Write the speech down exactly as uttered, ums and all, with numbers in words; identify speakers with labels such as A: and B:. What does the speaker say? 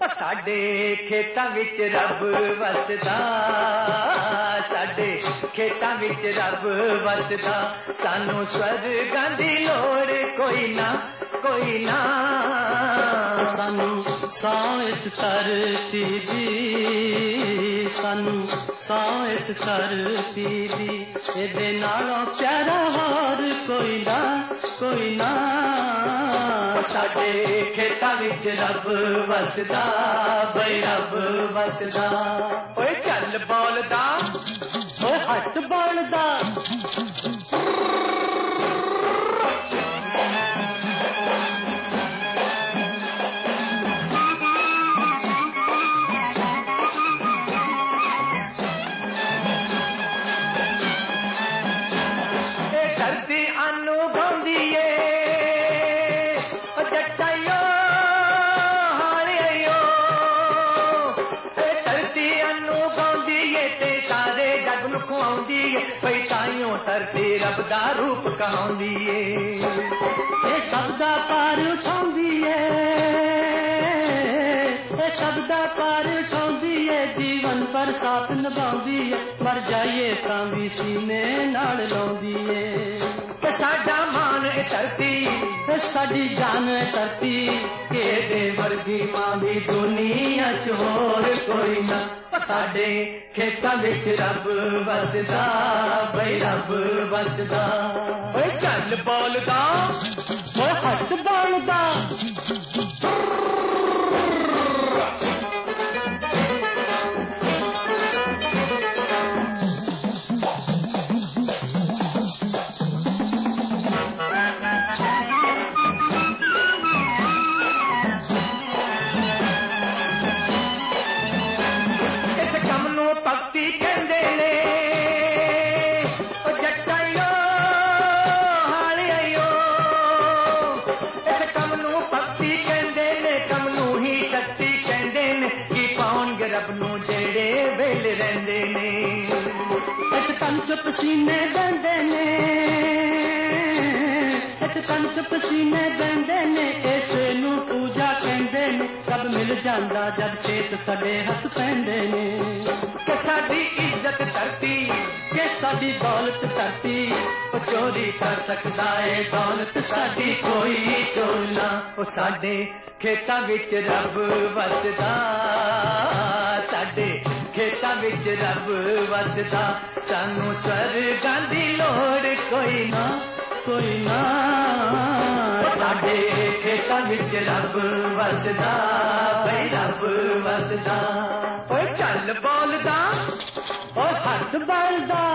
A: साडे खेतां विच रब वसदा, साडे खेतां विच रब वसदा, सानू स्वर्गां दी लोड़ कोई ना कोई ना।
B: सानू सौ इस धरती दी, सानू सौ इस धरती दी, इहदे नालों प्यारा होर कोई ना कोई ना।
A: साडे खेतां विच रब वसदा, बई रब वसदा। ओए चल बोलदा,
B: ओए हट बोलदा,
A: धरती अनु गाउंदी ए जटाइयो हालियो, धरती अनु गाउंदी ए ते सारे जग नू खुआउंदी ए, पई ताइयों धरती रब दा रूप कहाउंदी ए,
B: ए सब दा पार उठाउंदी ए, ए सब दा पार उठाउंदी ए, जीवन पर साथ निभाउंदी ए, मर जाइए तां भी सीने नाल लाउंदी ए।
A: साडा मान ए धरती,
B: साडी जान ए धरती,
A: एदे वर्गी मां भी दुनिया च होर कोई ना। साडे खेतां विच रब वसदा, बई रब वसदा। ओए चल बोलदा,
B: ओए हट बोलदा,
A: भक्ति कहंदे ने ओ जटाइयो हालियो, इस कम नू भक्ति कहंदे ने, कम नू ही शक्ति कहंदे ने, की पाउणगे रब नू जेड़े वेल रहिंदे ने।
B: एक तन च पसीने बहंदे ने, एक तन च पसीने बहंदे ने, इसे नू पूजा कहंदे ने, रब मिल जांदा जब खेत सड़े हस पैंदे ने।
A: कि साडी इज्जत धरती,
B: कि साडी दौलत धरती,
A: चोरी कर सकदा है दौलत साडी कोई चोर ना। ओ साडे खेतां विच रब वसदा, साडे खेतां विच रब वसदा, सानू स्वर्गां दी लोड़ कोई ना
B: कोई ना।
A: साडे खेतां विच रब वसदा, बई रब वसदा। ओए चल बोलदा,
B: ओए हट बोलदा,